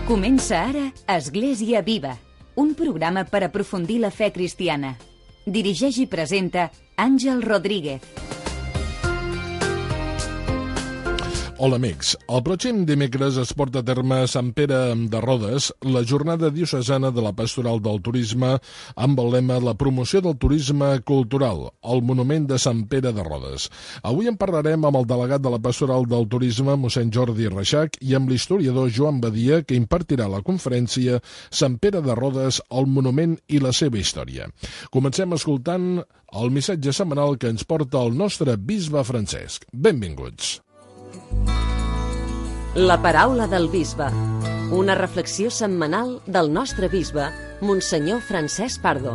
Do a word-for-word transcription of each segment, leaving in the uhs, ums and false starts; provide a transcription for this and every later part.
Comença ara Església Viva, un programa per aprofundir la fe cristiana. Dirigeix i presenta Àngel Rodríguez. Hola amics, el pròxim dimecres es porta a terme a Sant Pere de Rodes la jornada diocesana de la Pastoral del Turisme amb el lema La promoció del turisme cultural, al monument de Sant Pere de Rodes. Avui en parlarem amb el delegat de la Pastoral del Turisme, mossèn Jordi Reixach, i amb l'historiador Joan Badia, que impartirà la conferència Sant Pere de Rodes, el monument i la seva història. Comencem escoltant el missatge setmanal que ens porta el nostre bisbe Francesc. Benvinguts. La paraula del bisbe, una reflexió setmanal del nostre bisbe, Monsenyor Francesc Pardo.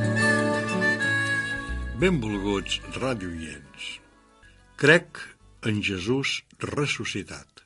Benvolguts radioients. Crec en Jesús ressuscitat.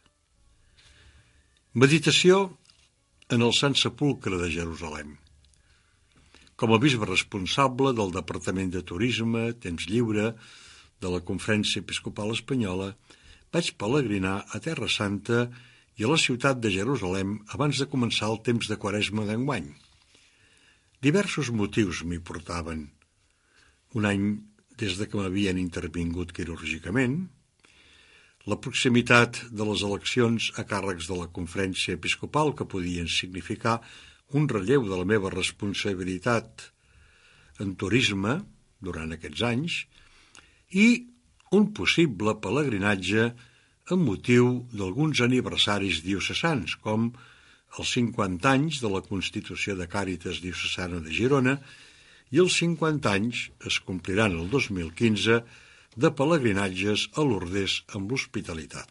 Meditació en el Sant Sepulcre de Jerusalem. Com a bisbe responsable del Departament de Turisme, Temps Lliure, de la Conferència Episcopal Espanyola, vaig pelegrinar a Terra Santa i a la ciutat de Jerusalem abans de començar el temps de Quaresma d'enguany. Diversos motius m'hi portaven. Un any des de que m'havien intervingut quirúrgicament, la proximitat de les eleccions a càrrecs de la Conferència Episcopal que podien significar un relleu de la meva responsabilitat en turisme durant aquests anys i un possible pelegrinatge amb motiu d'alguns aniversaris diocesans, com els cinquanta anys de la Constitució de Càritas Diocesana de Girona i els cinquanta anys, es compliran el dos mil quinze, de pelegrinatges a Lourdes amb l'hospitalitat.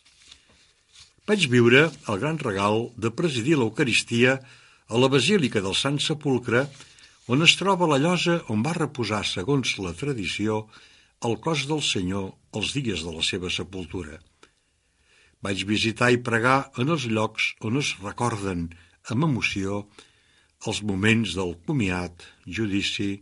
Vaig viure el gran regal de presidir l'Eucaristia a la Basílica del Sant Sepulcre, on es troba la llosa on va reposar, segons la tradició, el cos del Senyor els dies de la seva sepultura. Vaig visitar i pregar en els llocs on es recorden amb emoció els moments del comiat, judici,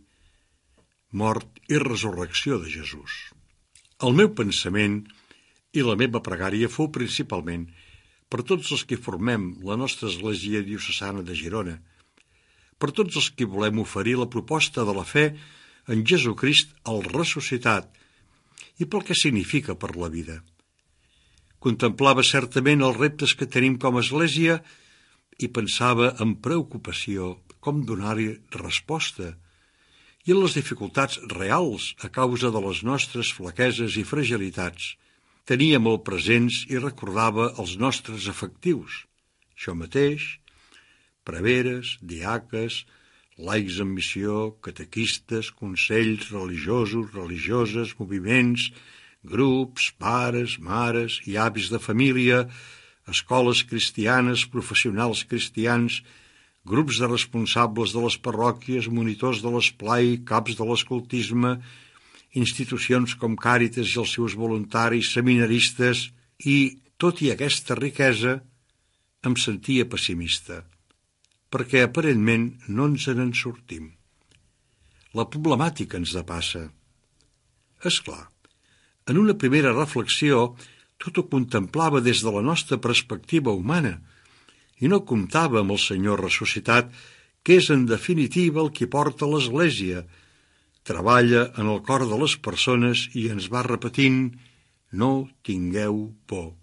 mort i resurrecció de Jesús. El meu pensament i la meva pregària fou principalment per tots els que formem la nostra Església Diocesana de Girona, per tots els que volem oferir la proposta de la fe en Jesucrist el ressuscitat i pel que significa per la vida. Contemplava certament els reptes que tenim com a Església i pensava amb preocupació com donar-hi resposta i en les dificultats reals a causa de les nostres flaqueses i fragilitats. Tenia molt presents i recordava els nostres efectius, això mateix, preveres, diaques, laics en missió, catequistes, consells religiosos, religioses, moviments, grups, pares, mares i avis de família, escoles cristianes, professionals cristians, grups de responsables de les parròquies, monitors de l'esplai, caps de l'escoltisme, institucions com Càritas i els seus voluntaris, seminaristes, i, tot i aquesta riquesa, em sentia pessimista, perquè aparentment no ens en sortim. La problemàtica ens depassa. És clar, en una primera reflexió tot ho contemplava des de la nostra perspectiva humana i no comptava amb el Senyor ressuscitat, que és en definitiva el qui porta l'Església, treballa en el cor de les persones i ens va repetint «No tingueu por».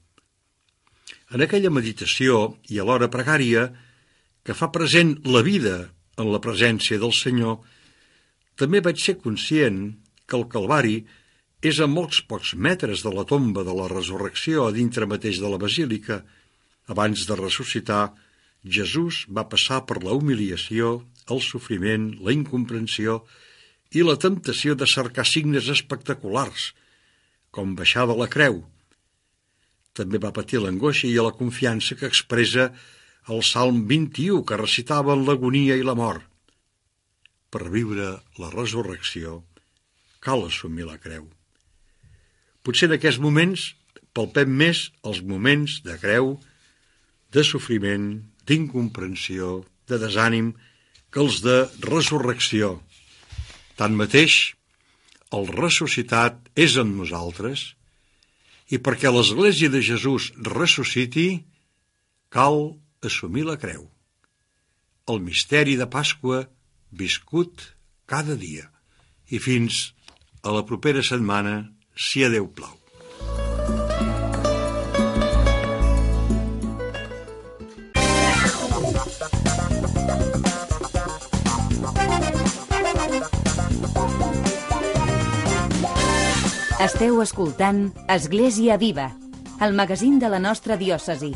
En aquella meditació i alhora pregària, que fa present la vida en la presència del Senyor, també vaig ser conscient que el Calvari és a molts pocs metres de la tomba de la resurrecció a dintre mateix de la basílica. Abans de ressuscitar, Jesús va passar per la humiliació, el sofriment, la incomprensió i la temptació de cercar signes espectaculars, com baixar de la creu. També va patir l'angoixa i la confiança que expressa el Salm vint-i-u, que recitava en l'agonia i la mort. Per viure la resurrecció cal assumir la creu. Potser en aquests moments palpem més els moments de creu, de sofriment, d'incomprensió, de desànim, que els de resurrecció. Tanmateix, el ressuscitat és en nosaltres i perquè l'Església de Jesús ressusciti, cal assumir la creu. El misteri de Pasqua viscut cada dia. I fins a la propera setmana, si a Déu plau. Esteu escoltant Església Viva, el magazín de la nostra diòcesi.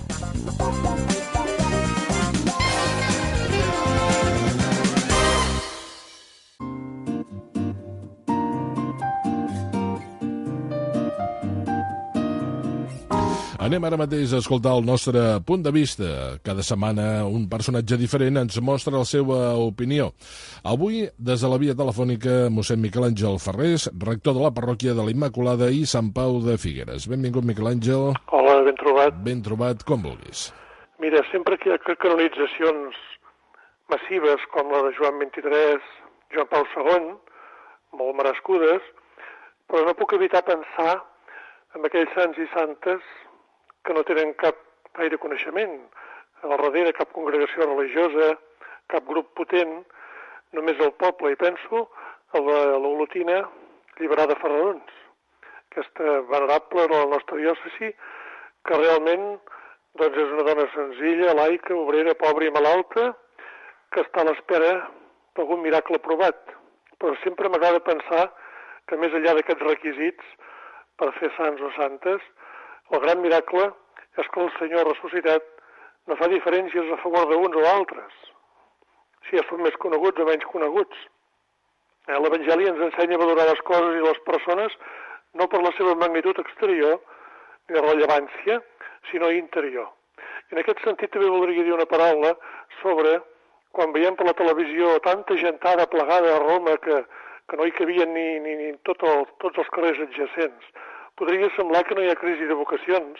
Anem ara mateix a escoltar el nostre punt de vista. Cada setmana un personatge diferent ens mostra la seva opinió. Avui, des de la via telefònica, mossèn Miquel Àngel Ferrés, rector de la parròquia de la Immaculada i Sant Pau de Figueres. Benvingut, Miquel Àngel. Hola, ben trobat. Ben trobat, com vulguis. Mira, sempre que hi ha canonitzacions massives com la de Joan vint-i-tres, Joan Pau segon, molt merescudes, però no puc evitar pensar en aquells sants i santes que no tenen cap gaire coneixement, al darrere cap congregació religiosa, cap grup potent, només el poble, i penso a l'Olotina Lliberada Ferrarons, aquesta venerable de la nostra diòcesi, que realment doncs, és una dona senzilla, laica, obrera, pobra i malalta, que està a l'espera d'algun miracle provat. Però sempre m'agrada pensar que més enllà d'aquests requisits per fer sants o santes, el gran miracle és que el Senyor ressuscitat no fa diferències a favor d'uns o altres, si ja són més coneguts o menys coneguts. Eh, L'Evangeli ens ensenya a valorar les coses i les persones no per la seva magnitud exterior ni rellevància, sinó interior. I en aquest sentit també voldria dir una paraula sobre quan veiem per la televisió tanta gentada plegada a Roma que, que no hi cabien ni, ni, ni tot el, tots els carrers adjacents. Podria semblar que no hi ha crisi de vocacions,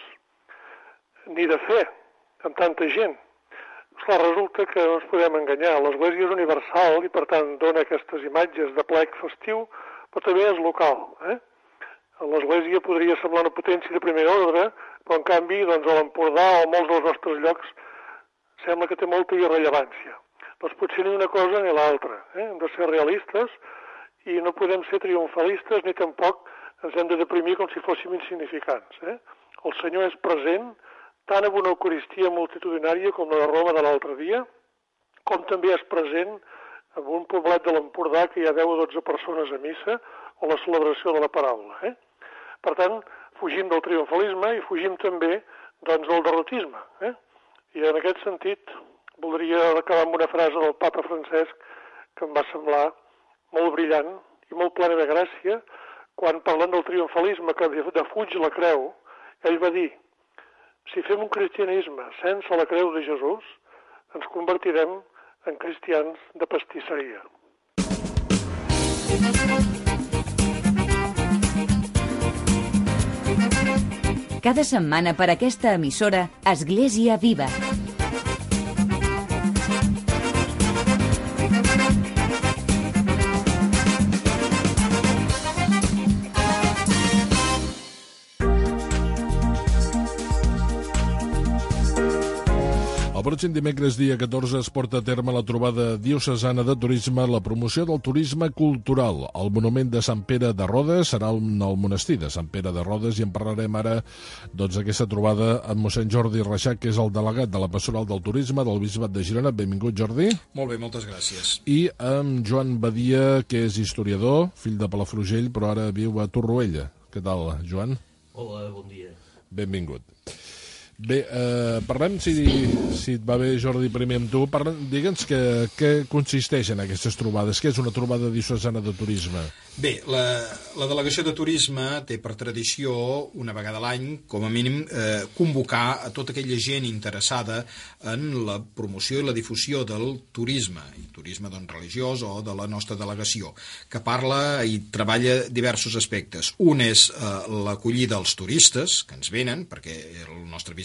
ni de fe, amb tanta gent. Esclar, resulta que no ens podem enganyar. L'Església és universal i, per tant, dona aquestes imatges de plec festiu, però també és local. Eh? L'Església podria semblar una potència de primer ordre, però, en canvi, doncs, a l'Empordà o a molts dels nostres llocs sembla que té molta irrellevància. Doncs potser ni una cosa ni l'altra. Eh? Hem de ser realistes i no podem ser triomfalistes ni tampoc ens hem de deprimir com si fóssim insignificants. Eh? El Senyor és present tant en una Eucaristia multitudinària com la de Roma de l'altre dia, com també és present en un poblet de l'Empordà que hi ha deu o dotze persones a missa o la celebració de la paraula. Eh? Per tant, fugim del triomfalisme i fugim també doncs, del derrotisme. Eh? I en aquest sentit voldria acabar amb una frase del papa Francesc que em va semblar molt brillant i molt plena de gràcia, quan parlant del triomfalisme que defuig la creu, ell va dir: si fem un cristianisme sense la creu de Jesús, ens convertirem en cristians de pastisseria. Cada setmana per aquesta emissora, Església Viva. El pròxim dimecres, dia catorze, es porta a terme la trobada diocesana de turisme, la promoció del turisme cultural. El monument de Sant Pere de Rodes serà en el monestir de Sant Pere de Rodes i en parlarem ara doncs, d'aquesta trobada amb mossèn Jordi Reixac, que és el delegat de la Pastoral del Turisme del Bisbat de Girona. Benvingut, Jordi. Molt bé, moltes gràcies. I amb Joan Badia, que és historiador, fill de Palafrugell, però ara viu a Torroella. Què tal, Joan? Hola, bon dia. Benvingut. Bé, eh, parlem, si, si et va bé, Jordi, primer amb tu. Digue'ns què consisteixen aquestes trobades. Què és una trobada diocesana de turisme? Bé, la, la delegació de turisme té per tradició, una vegada a l'any, com a mínim, eh, convocar a tota aquella gent interessada en la promoció i la difusió del turisme, i turisme doncs, religiós o de la nostra delegació, que parla i treballa diversos aspectes. Un és eh, l'acollida dels turistes que ens venen, perquè el nostre bisbe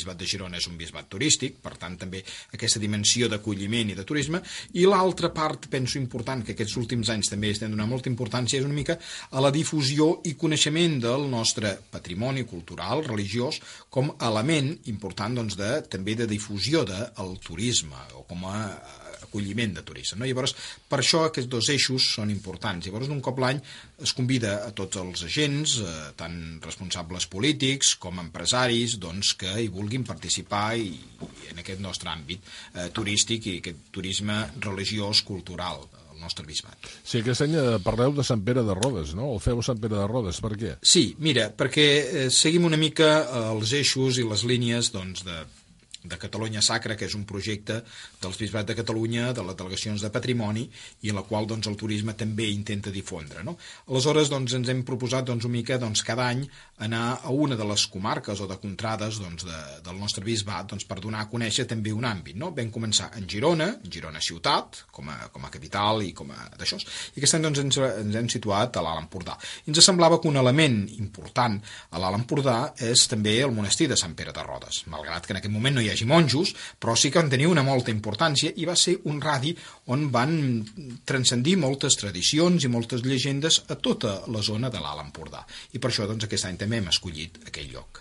bisbat de Girona és un bisbat turístic, per tant també aquesta dimensió d'acolliment i de turisme, i l'altra part, penso important, que aquests últims anys també estem donant molta importància, és una mica a la difusió i coneixement del nostre patrimoni cultural, religiós, com a element important doncs, de, també de difusió del turisme, o com a acolliment de turisme. No? Llavors, per això aquests dos eixos són importants. Llavors, un cop l'any es convida a tots els agents, eh, tant responsables polítics com empresaris, doncs, que hi vulguin participar i, i en aquest nostre àmbit eh, turístic i aquest turisme religiós, cultural, el nostre bisbat. Sí, aquest any parleu de Sant Pere de Rodes, no? El feu a Sant Pere de Rodes, per què? Sí, mira, perquè eh, seguim una mica els eixos i les línies doncs, de de Catalunya Sacra, que és un projecte dels Bisbats de Catalunya, de les delegacions de patrimoni, i en la qual doncs, el turisme també intenta difondre. No? Aleshores, doncs, ens hem proposat doncs, una mica doncs, cada any anar a una de les comarques o de contrades doncs, de, del nostre bisbat doncs, per donar a conèixer també un àmbit. No? Vam començar en Girona, en Girona ciutat, com a, com a capital i com a d'això, i aquest any doncs, ens, ens hem situat a l'Alt Empordà. I ens semblava que un element important a l'Alt Empordà és també el monestir de Sant Pere de Rodes, malgrat que en aquest moment no hi hagi monjos, però sí que van tenir una molta importància i va ser un radi on van transcendir moltes tradicions i moltes llegendes a tota la zona de l'Alt Empordà. I per això doncs, aquest any també hem escollit aquell lloc.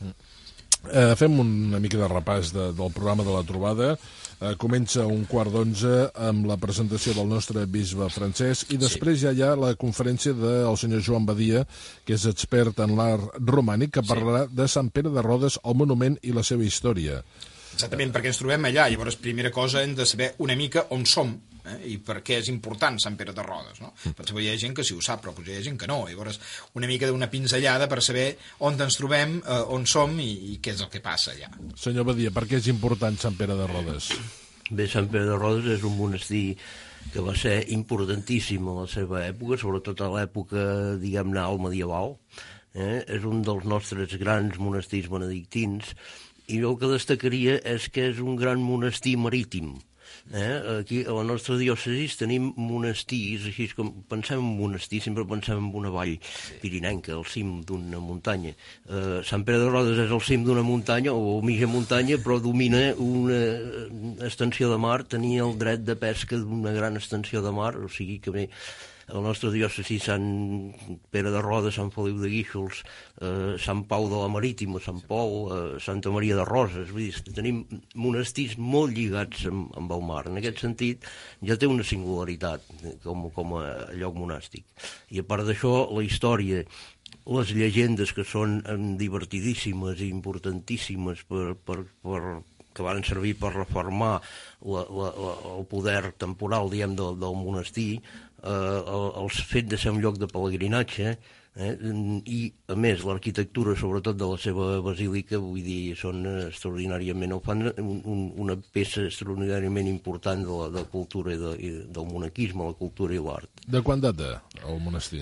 Eh, fem una mica de repàs de, del programa de la trobada. Eh, comença un quart d'onze amb la presentació del nostre bisbe Francesc i després sí. ja hi ha la conferència del senyor Joan Badia, que és expert en l'art romànic, que parlarà sí. de Sant Pere de Rodes, el monument i la seva història. Exactament, perquè ens trobem allà. Llavors, primera cosa, hem de saber una mica on som eh? i per què és important Sant Pere de Rodes. No? Potser hi ha gent que sí ho sap, però potser hi ha gent que no. Llavors, una mica d'una pinzellada per saber on ens trobem, eh, on som i, i què és el que passa allà. Senyor Badia, per què és important Sant Pere de Rodes? Bé, Sant Pere de Rodes és un monestir que va ser importantíssim a la seva època, sobretot a l'època, diguem-ne, alt medieval. Eh? És un dels nostres grans monestirs benedictins, i el que destacaria és que és un gran monestir marítim. Eh? Aquí a la nostra diòcesi tenim monestirs, així com pensem en monestir, sempre pensem en una vall pirinenca, al cim d'una muntanya. Eh, Sant Pere de Rodes és al cim d'una muntanya, o mitja muntanya, però domina una extensió de mar, tenia el dret de pesca d'una gran extensió de mar, o sigui que bé, el nostre diòcesi Sant Pere de Rodes, Sant Feliu de Guíxols, eh, Sant Pau de la Marítima, Sant Pol, eh, Santa Maria de Roses, vull dir, tenim monestirs molt lligats amb, amb el mar. En aquest sentit, ja té una singularitat com, com a lloc monàstic. I a part d'això, la història, les llegendes que són divertidíssimes i importantíssimes per, per, per que van servir per reformar la, la, la, el poder temporal, diguem, del, del monestir, eh, el, el fet de ser un lloc de pelegrinatge, eh, i, a més, l'arquitectura, sobretot de la seva basílica, vull dir, són extraordinàriament, el fan un, un, una peça extraordinàriament important de la, de la cultura i, de, i del monaquisme, la cultura i l'art. De quan data el monestir?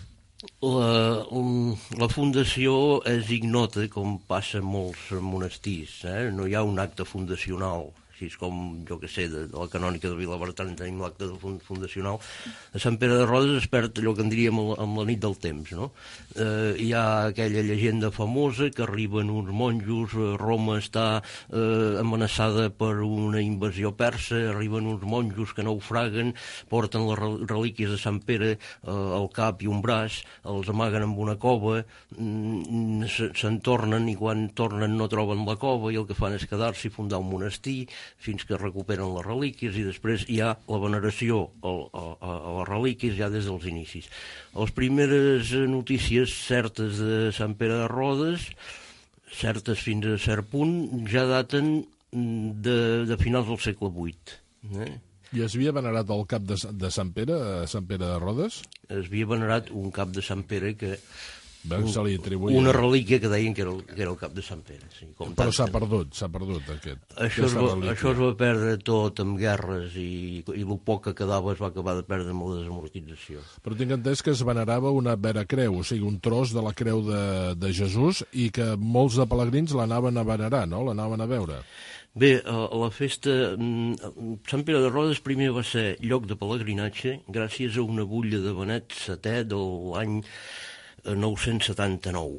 La, um, la fundació és ignota, com passa en molts monestirs, eh? No hi ha un acte fundacional, així com, jo que sé, de, de la canònica de Vilabertran tenim l'acte fundacional. A Sant Pere de Rodes es perd allò que en diríem amb la nit del temps, no? Eh, hi ha aquella llegenda famosa que arriben uns monjos, Roma està eh, amenaçada per una invasió persa, arriben uns monjos que naufraguen, porten les relíquies de Sant Pere eh, al cap i un braç, els amaguen amb una cova, mm, se'n tornen i quan tornen no troben la cova i el que fan és quedar-s'hi i fundar un monestir, fins que recuperen les relíquies i després hi ha la veneració a, a, a les relíquies ja des dels inicis. Les primeres notícies certes de Sant Pere de Rodes, certes fins a cert punt, ja daten de, de finals del segle vuit. Eh? I es havia venerat el cap de, de Sant Pere, a Sant Pere de Rodes? Es havia venerat un cap de Sant Pere que... Un, se li atribuïa... Una relíquia que deien que era el, que era el cap de Sant Pere. Sí, com però s'ha perdut, s'ha perdut aquest. Això es, va, això es va perdre tot amb guerres i, i el poc que quedava es va acabar de perdre amb la desamortització. Però tinc entès que es venerava una vera creu, o sigui, un tros de la creu de, de Jesús i que molts de pelegrins l'anaven a venerar, no? L'anaven a veure. Bé, la festa... Sant Pere de Rodes primer va ser lloc de pelegrinatge gràcies a una butlla de Benet setè de l'any nou-cents setanta-nou.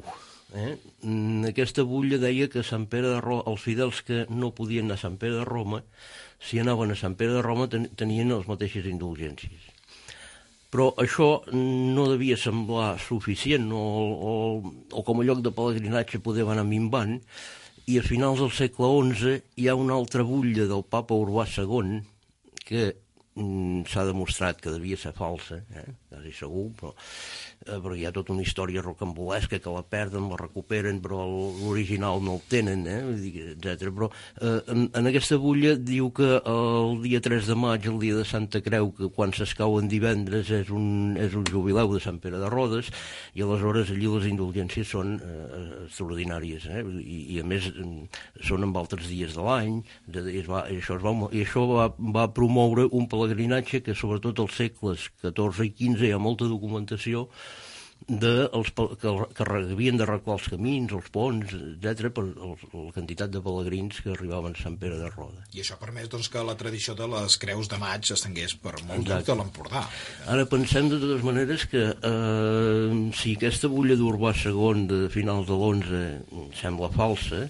Eh? Aquesta butlla deia que Sant Pere de Roma, els fidels que no podien anar a Sant Pere de Roma, si anaven a Sant Pere de Roma ten tenien les mateixes indulgències. Però això no devia semblar suficient, o, o, o com a lloc de pelegrinatge poder anar minvant, i a finals del segle onze hi ha una altra butlla del papa Urbà segon, que mm, s'ha demostrat que devia ser falsa, eh? quasi segur, però, eh, però hi ha tota una història rocambolesca que la perden, la recuperen, però l'original no el tenen, eh? etcètera. Però eh, en, en aquesta butlla diu que el dia tres de maig, el dia de Santa Creu, que quan s'escauen divendres és un, és un jubileu de Sant Pere de Rodes, i aleshores allí les indulgències són eh, extraordinàries, eh? I, i a més són en altres dies de l'any, i això, es va, i això va, va promoure un pelegrinatge que sobretot als segles catorze i quinze hi ha molta documentació de els, que, que havien d'arreglar els camins, els ponts, etcètera, per el, la quantitat de pelegrins que arribaven a Sant Pere de Roda. I això ha permès doncs, que la tradició de les creus de maig estengués per molt lloc de l'Empordà. Ara pensem de totes maneres que eh, si aquesta butlla d'Urbà segon de finals de l'onze sembla falsa,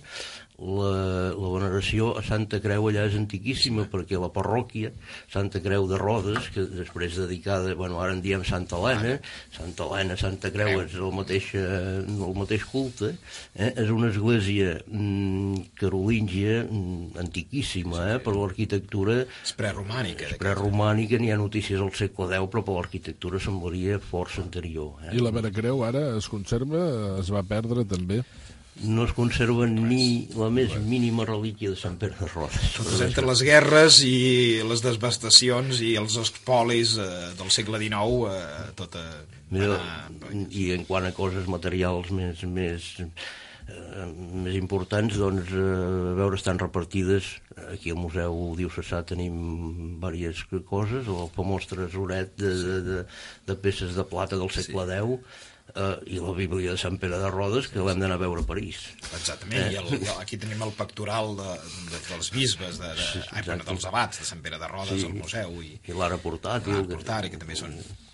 La, la veneració a Santa Creu allà és antiquíssima, perquè la parròquia Santa Creu de Rodes, que després dedicada, bueno, ara en diem Santa Helena, Santa Helena, Santa Creu és el mateix, el mateix culte, eh? És una església mm, carolíngia mm, antiquíssima, eh? Per l'arquitectura és preromànica, és preromànica, n'hi ha notícies al segle deu, però per l'arquitectura semblaria força anterior, eh? I la Vera Creu ara es conserva? Es va perdre també? No es conserva ni la més mínima relíquia de Sant Pere de Rodes. Entre les guerres i les devastacions i els espolis eh, del segle dinou, eh, tota... Mira, i en quant a coses materials més, més, eh, més importants, doncs, eh, a veure, estan repartides. Aquí al Museu Diocesà tenim diverses coses, el famós tresoret de, de, de, de peces de plata del segle deu, Uh, i la Bíblia de Sant Pere de Rodes, que l'hem d'anar a veure a París. Exactament, eh? I el, aquí tenim el pectoral de, de, dels bisbes, de, de, sí, ai, bueno, dels abats de Sant Pere de Rodes, sí, al museu. I, i l'ara portàtil. L'ara portàtil, que també són...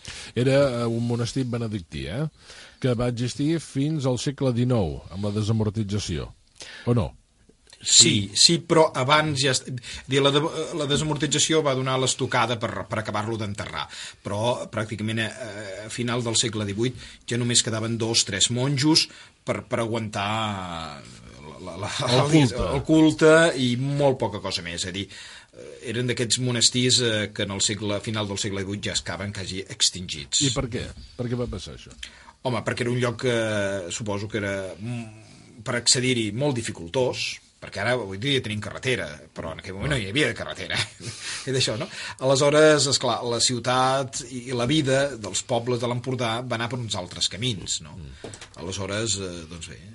Era un monestir benedictí, eh? Que va existir fins al segle dinou, amb la desamortització. O no? Sí, sí, però abans ja... La, de, la desamortització va donar l'estocada per, per acabar-lo d'enterrar, però pràcticament a, a final del segle divuit ja només quedaven dos, tres monjos per, per aguantar la, la, el, culte. el culte i molt poca cosa més. És a dir, eren d'aquests monestirs que en el segle, final del segle divuit ja es acaben quasi extingits. I per què? Per què va passar això? Home, perquè era un lloc que suposo que era per accedir-hi molt dificultós, perquè ara avui dia tenim carretera, però en aquell moment no hi havia carretera. I d'això, no? Aleshores, esclar, la ciutat i la vida dels pobles de l'Empordà va anar per uns altres camins, no? Aleshores, eh, doncs bé,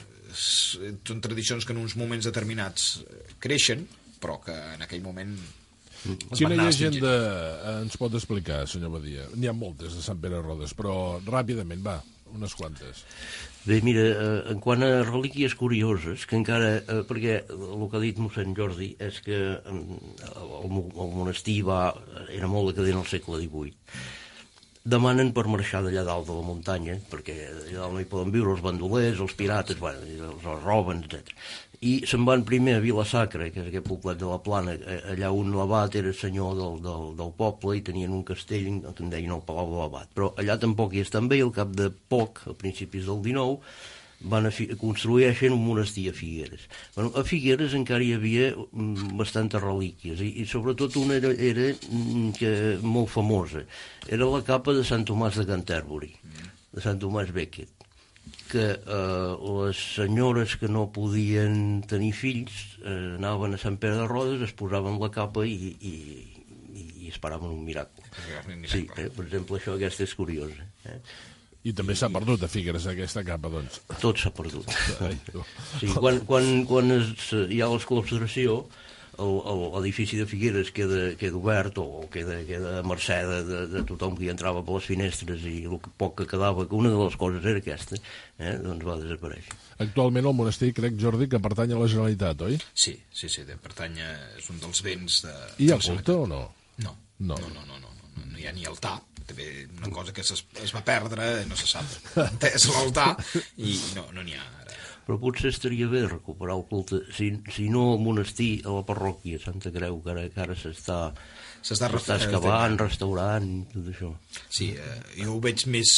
són tradicions que en uns moments determinats creixen, però que en aquell moment... Quina llegenda ens pot explicar, senyor Badia? N'hi ha moltes de Sant Pere Rodes, però ràpidament, va, unes quantes. Bé, mira, eh, en quant a relíquies curioses, que encara, eh, perquè el que ha dit mossèn Jordi és que eh, el, el monestir va, era molt decadent al segle divuit. Demanen per marxar d'allà dalt de la muntanya, perquè allà dalt no hi poden viure els bandolers, els pirates, bueno, els, els roben, etcètera. I se'n van primer a Vila-sacra, que és aquest poblet de la Plana, allà on l'abat era senyor del, del, del poble i tenien un castell que en deien el Palau de l'Abat. Però allà tampoc hi estan bé i al cap de poc, a principis del dinou, van a construeixen un monestir a Figueres. Bueno, a Figueres encara hi havia bastantes relíquies i, i sobretot una era, era que, molt famosa. Era la capa de Sant Tomàs de Canterbury, de Sant Tomàs Becket, que eh, les senyores que no podien tenir fills eh, anaven a Sant Pere de Rodes, es posaven la capa i, i, i esperaven un miracle. Sí, eh? Per exemple, això aquesta és curiosa. Eh? I també s'ha perdut a Figueres aquesta capa, doncs. Tot s'ha perdut. Sí, quan quan, quan es, hi ha l'exclaustració, l'edifici de Figueres queda, queda obert o queda, queda a mercè de, de, de tothom que hi entrava per les finestres i el poc que quedava, que una de les coses era aquesta, eh, doncs va desaparèixer. Actualment el monestir, crec, Jordi, que pertany a la Generalitat, oi? Sí, sí, sí, pertany a, és un dels béns de... I hi ha culte o no? No, no, no, no, no, no, no hi ha ni altar, també una cosa que es, es va perdre, no se sap entès l'altar, i no n'hi no ha ara. Però potser estaria bé recuperar el culte, si, si no al monestir, a la parròquia Santa Creu, que ara, que ara s'està s'està excavant, restaurant, tot això. Sí, eh, jo ho veig més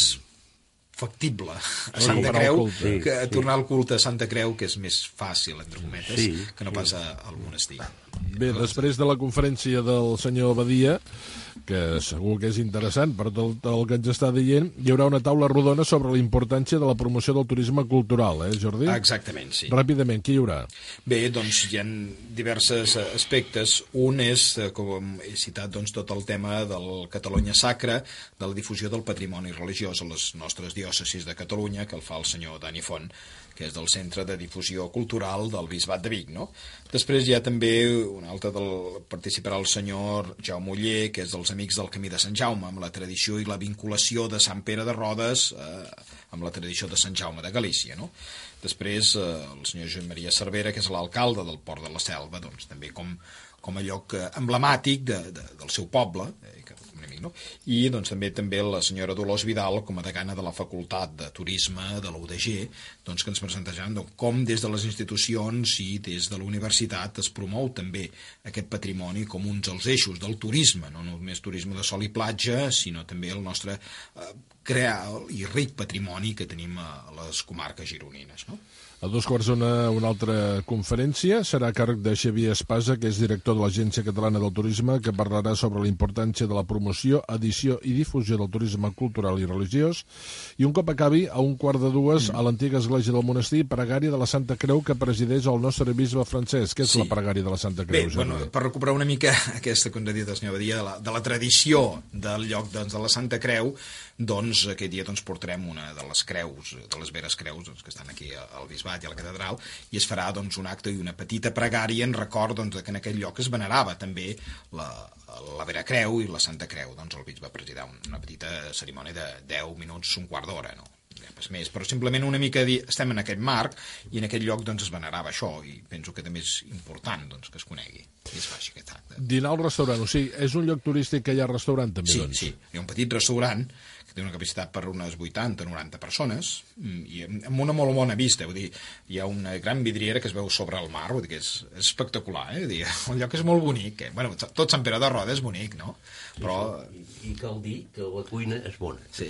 factible a Santa Creu culte, que a sí. tornar al culte a Santa Creu, que és més fàcil, entre cometes, sí, que no pas al monestir. Bé, després de la conferència del senyor Badia, que segur que és interessant per tot el que ens està dient, hi haurà una taula rodona sobre la importància de la promoció del turisme cultural, eh, Jordi? Exactament, sí. Ràpidament, què hi haurà? Bé, doncs hi ha diversos aspectes. Un és, com he citat, doncs, tot el tema del Catalunya Sacra, de la difusió del patrimoni religiós a les nostres diòcesis de Catalunya, que el fa el senyor Dani Font, que és del Centre de Difusió Cultural del Bisbat de Vic, no? Després hi ha també un altre del participarà el senyor Jaume Oller, que és dels Amics del Camí de Sant Jaume, amb la tradició i la vinculació de Sant Pere de Rodes eh, amb la tradició de Sant Jaume de Galícia, no? Després eh, el senyor Joan Maria Cervera, que és l'alcalde del Port de la Selva, doncs també com, com a lloc emblemàtic de, de, del seu poble, eh, que no? I doncs, també també la senyora Dolors Vidal, com a degana de la Facultat de Turisme de la U D G, doncs, que ens presentaran doncs, com des de les institucions i des de la universitat es promou també aquest patrimoni com uns dels eixos del turisme, no només turisme de sol i platja, sinó també el nostre eh, crear i ric patrimoni que tenim a les comarques gironines, no? A dos quarts una, una altra conferència serà a càrrec de Xavier Espasa, que és director de l'Agència Catalana del Turisme, que parlarà sobre la importància de la promoció, edició i difusió del turisme cultural i religiós. I un cop acabi, a un quart de dues, mm. a l'antiga església del monestir, pregària de la Santa Creu, que presideix el nostre bisbe Francesc. Què és sí. la pregària de la Santa Creu? Bé, bueno, per recuperar una mica aquesta, com ha dit el senyor Badia, de la, de la tradició del lloc doncs, de la Santa Creu, doncs aquest dia doncs, portarem una de les creus, de les veres creus doncs, que estan aquí al bisbat i a la catedral, i es farà doncs, un acte i una petita pregària en record doncs, que en aquell lloc es venerava també la, la vera creu i la Santa Creu. Doncs el bisbe va presidir una petita cerimònia de deu minuts, un quart d'hora, no? Pas més, però simplement una mica dir, estem en aquest marc i en aquest lloc doncs, es venerava això, i penso que també és important doncs, que es conegui i es faci aquest acte. Dinar al restaurant, o sigui, és un lloc turístic que hi ha restaurant també, sí, doncs? Sí, hi ha un petit restaurant que té una capacitat per unes vuitanta noranta persones i amb una molt bona vista, vull dir, hi ha una gran vidriera que es veu sobre el mar, vull dir que és, és espectacular, eh? Vull dir, el lloc és molt bonic, eh? Bueno, tot Sant Pere de Roda és bonic, no? Però... I, i cal dir que la cuina és bona. Sí.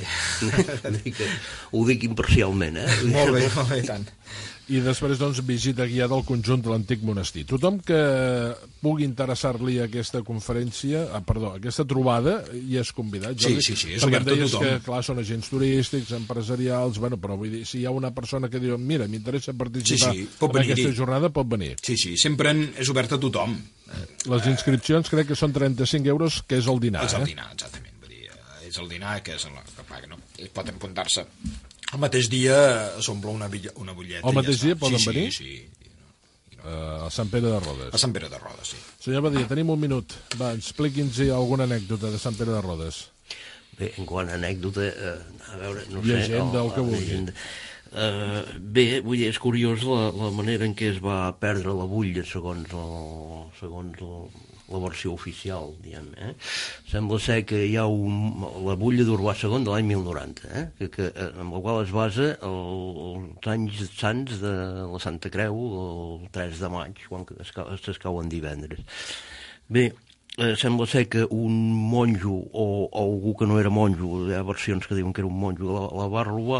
que ho dic imparcialment, eh? Molt bé, molt bé, tant. I després, doncs, visita guiada al conjunt de l'antic monestir. Tothom que pugui interessar-li aquesta conferència, ah, perdó, aquesta trobada, hi és convidat, Jordi? Sí, sí, sí, és obert a tothom. Que, clar, són agents turístics, empresarials, bueno, però vull dir, si hi ha una persona que diu, mira, m'interessa participar sí, sí, pot en aquesta jornada, pot venir. Sí, sí, sempre és obert a tothom. Les inscripcions crec que són trenta-cinc euros, que és el dinar, eh? És el eh? dinar, exactament. Vull dir, és el dinar que és el que paga, no? I pot apuntar-se. El mateix dia s'omple una, una butlleta. El mateix ja dia poden sí, venir? Sí, sí. No. Uh, a Sant Pere de Rodes. A Sant Pere de Rodes, sí. Senyor Badia, tenim un minut. Va, expliqui'ns alguna anècdota de Sant Pere de Rodes. Bé, en quant a anècdota, eh, a veure, no sé... Llegenda, el que vulgui. Uh, bé, vull dir, és curiós la, la manera en què es va perdre la butlla segons, el, segons el, la versió oficial, diguem, eh? Sembla ser que hi ha un, la butlla d'Urbà segon de l'any mil noranta, eh? que, que, amb la qual es basa el, els anys sants de la Santa Creu el tres de maig, quan s'escauen divendres. Bé, eh, sembla ser que un monjo o, o algú que no era monjo, hi ha versions que diuen que era un monjo, la, la va robar,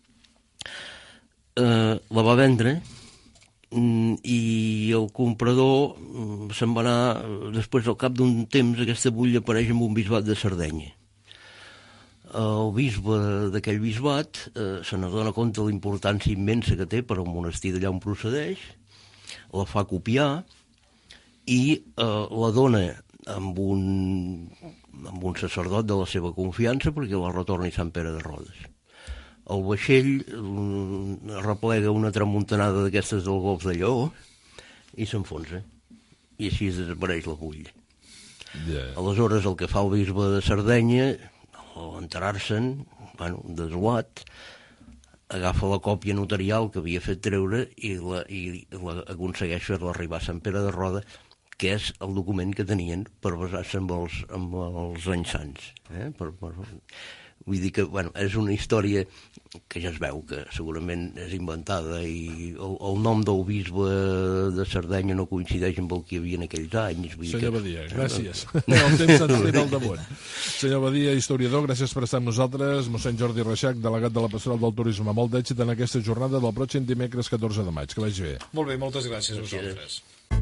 eh, la va vendre, i el comprador se'n va anar, després al cap d'un temps aquesta butlla apareix amb un bisbat de Sardenya. El bisbe d'aquell bisbat eh, se n'adona compte de la importància immensa que té per al monestir d'allà on procedeix, la fa copiar i eh, la dona amb un, amb un sacerdot de la seva confiança perquè la retorni a Sant Pere de Rodes. El vaixell replega una tramuntanada d'aquestes del Golf de Lleó i s'enfonsa. I així desapareix la butlla. Yeah. Aleshores, el que fa el bisbe de Sardenya, al enterar-se'n, bueno, desolat, agafa la còpia notarial que havia fet treure i, la, i la aconsegueix fer-la arribar a Sant Pere de Roda, que és el document que tenien per basar-se en els, en els anys sants. Eh? Per, per, vull dir que, bueno, és una història que ja es veu que segurament és inventada i el, el nom del bisbe de Sardenya no coincideix amb el que hi havia en aquells anys. Vull Senyor que... Badia, gràcies. El temps ens tira al damunt. Senyor Badia, historiador, gràcies per estar amb nosaltres. Mossèn Jordi Reixac, delegat de la Pastoral del Turisme. Molt d'èxit en aquesta jornada del pròxim dimecres catorze de maig. Que vagi bé. Molt bé, moltes gràcies a vosaltres.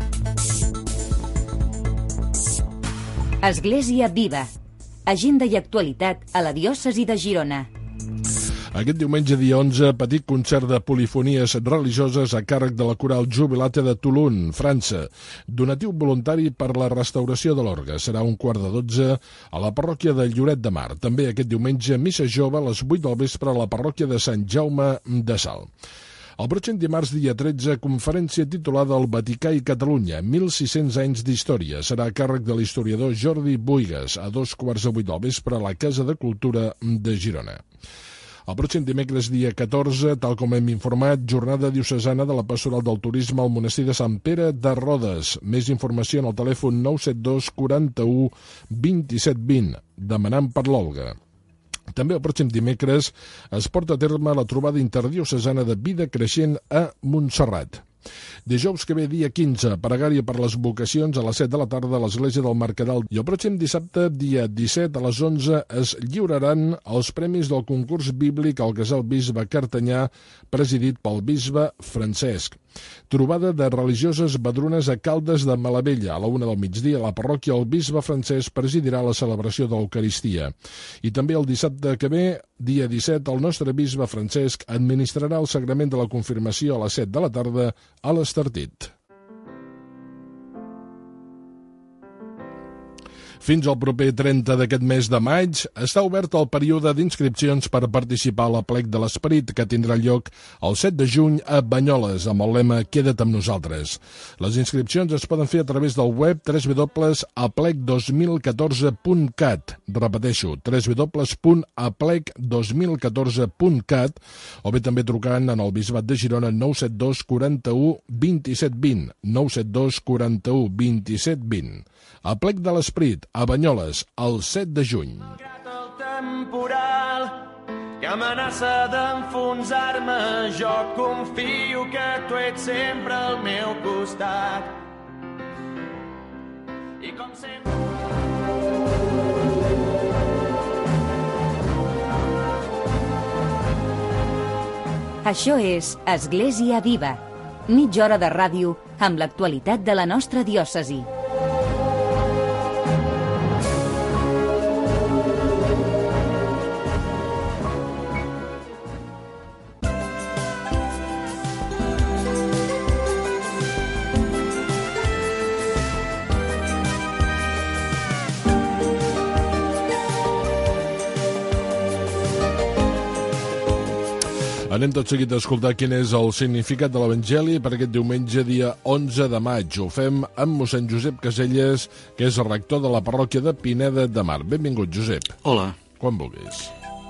Església Viva. Agenda i actualitat a la diòcesi de Girona. Aquest diumenge, dia onze, petit concert de polifonies religioses a càrrec de la coral Jubilate de Toulon, França. Donatiu voluntari per la restauració de l'orgue. Serà un quart de dotze a la parròquia de Lloret de Mar. També aquest diumenge, missa jove a les vuit del vespre a la parròquia de Sant Jaume de Salt. El pròxim dimarts, dia tretze, conferència titulada El Vaticà i Catalunya, mil sis-cents anys d'història. Serà a càrrec de l'historiador Jordi Buigas, a dos quarts de vuit del vespre a la Casa de Cultura de Girona. El pròxim dimecres, dia catorze, tal com hem informat, jornada diocesana de la Pastoral del Turisme al monestir de Sant Pere de Rodes. Més informació en el telèfon nou set dos quaranta-u vint-i-set vint, demanant per l'Olga. També el pròxim dimecres es porta a terme la trobada interdiocesana de vida creixent a Montserrat. Dijous que ve, dia quinze, pregària per les vocacions a les set de la tarda a l'església del Mercadal. I el pròxim dissabte, dia disset, a les onze, es lliuraran els premis del concurs bíblic al Casal Bisbe Cartanyà, presidit pel bisbe Francesc. Trobada de religioses badrunes a Caldes de Malavella. A la una del migdia, a la parròquia, el bisbe Francesc presidirà la celebració de l'Eucaristia. I també el dissabte que ve, dia disset, el nostre bisbe Francesc administrarà el sagrament de la confirmació a les set de la tarda a l'Estartit. Fins al proper trenta d'aquest mes de maig està obert el període d'inscripcions per participar a l'Aplec de l'Esperit, que tindrà lloc el set de juny a Banyoles, amb el lema Queda't amb nosaltres. Les inscripcions es poden fer a través del web w w w punt aplec dos mil catorze punt cat. Repeteixo, w w w punt aplec dos mil catorze punt cat, o bé també trucant en el Bisbat de Girona nou set dos quaranta-u vint-i-set vint, nou set dos quaranta-u vint-i-set vint. Aplec de l'Esperit, a Banyoles, el set de juny. Malgrat el temporal que amenaça d'enfonsar-me, jo confio que tu ets sempre al meu costat. I com sempre... Això és Església Viva, mitja hora de ràdio amb l'actualitat de la nostra diòcesi. Anem tot seguit a escoltar quin és el significat de l'Evangeli per aquest diumenge, dia onze de maig. Ho fem amb mossèn Josep Caselles, que és el rector de la parròquia de Pineda de Mar. Benvingut, Josep. Hola. Quan vulguis.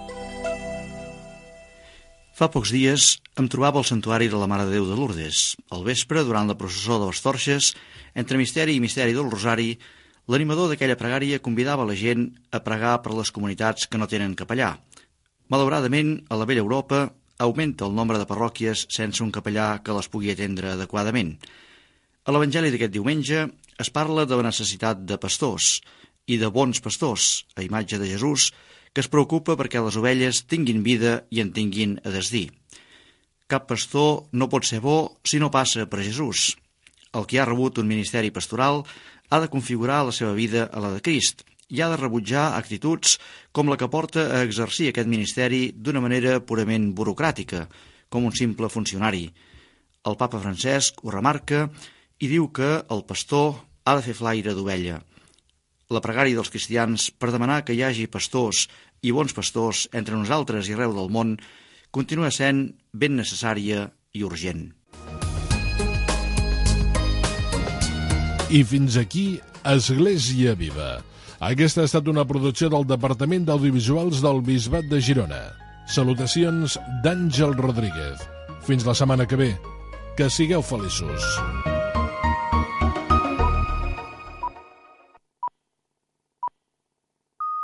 Fa pocs dies em trobava al santuari de la Mare de Déu de Lourdes. Al vespre, durant la processó de les torxes, entre misteri i misteri del Rosari, l'animador d'aquella pregària convidava la gent a pregar per les comunitats que no tenen capellà. Malauradament, a la vella Europa, augmenta el nombre de parròquies sense un capellà que les pugui atendre adequadament. A l'Evangeli d'aquest diumenge es parla de la necessitat de pastors i de bons pastors, a imatge de Jesús, que es preocupa perquè les ovelles tinguin vida i en tinguin a desdir. Cap pastor no pot ser bo si no passa per Jesús. El que ha rebut un ministeri pastoral ha de configurar la seva vida a la de Crist i ha de rebutjar actituds com la que porta a exercir aquest ministeri d'una manera purament burocràtica, com un simple funcionari. El papa Francesc ho remarca i diu que el pastor ha de fer flaire d'ovella. La pregària dels cristians per demanar que hi hagi pastors i bons pastors entre nosaltres i arreu del món continua sent ben necessària i urgent. I fins aquí Església Viva. Aquesta ha estat una producció del Departament d'Audiovisuals del Bisbat de Girona. Salutacions d'Àngel Rodríguez. Fins la setmana que ve. Que sigueu feliços.